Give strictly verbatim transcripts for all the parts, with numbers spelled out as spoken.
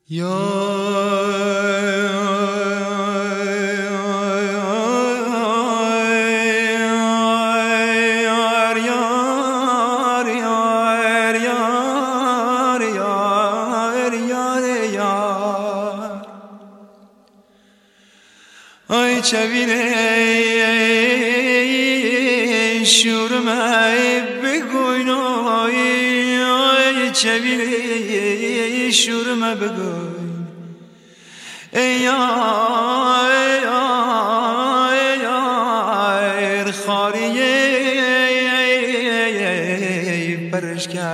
Ay çevire şurma begoyno ay çevire şurma begoy ey ay ay ay khariye perşka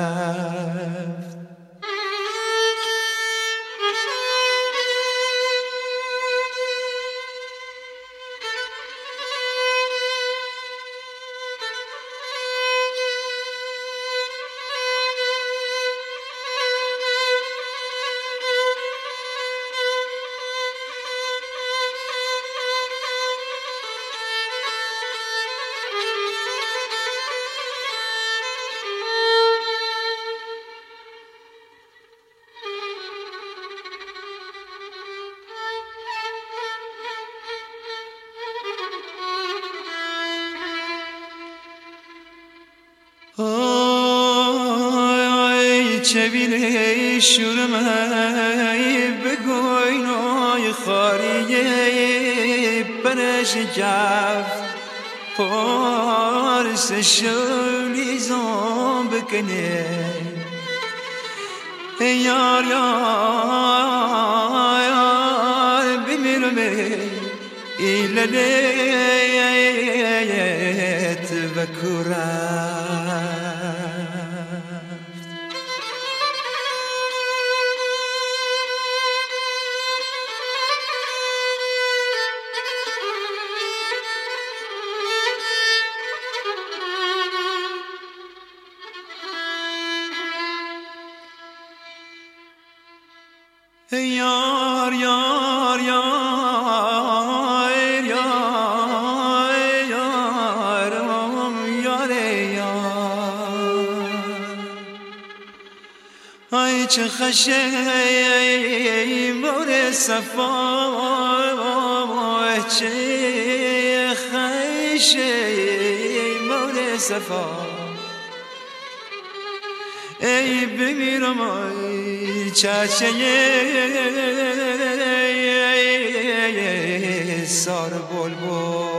ay çevire şurmayı begoynoy khariye perşkaf pars şöli zom bekene yar yar bimirme ilelet ve kuran Yar yar yar yar yar yar yar ay çe خشی مور صفا çe خشی مور صفا ای بمیرم ای چاچه سار بلبل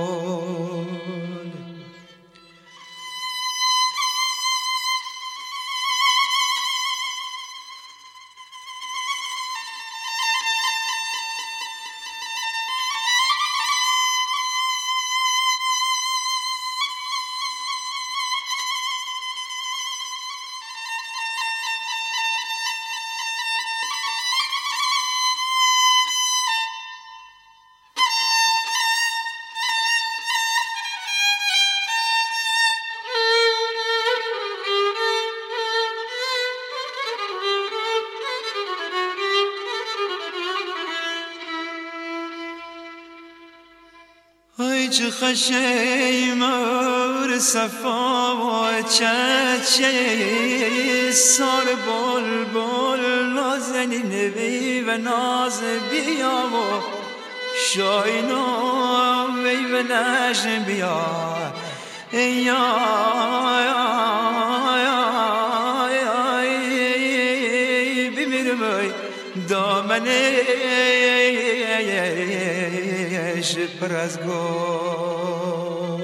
ای چه خشیمار صفا و چچه سار بل بل نازنین وی و ناز بیا و شاینا وی و نجم بیا ای آی بمیرم ای دامنه پر از گل